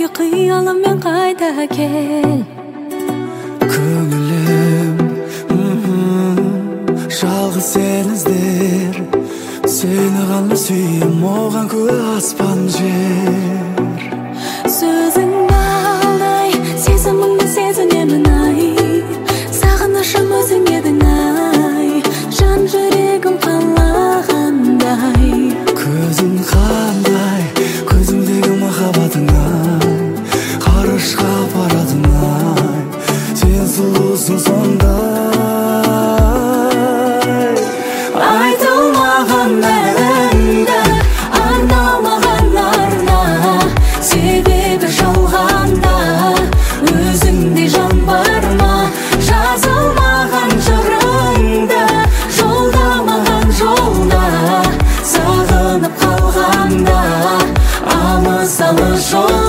Kıyalımмен қайта кел. Көңілім жалғыз сен іздер. Сені ғана сүйем, оған куә аспан жер. Сөзің балдай, сезіміңді сезінемін ай. Сағынышым өзің едің ай. Жан жүрегім қалағандай. Көзің қандай, көзіңдегі махаббатың ай. Қарышқа апарадың ай. Сен сұлусың сондай. Айтылмаған әнді арналмаған арна. Себебі жалғанда өзіңдей жан бар ма? Жазылмаған жырыңды жолдамаған жолда. Сағынып қалғанда алыс алыс жол.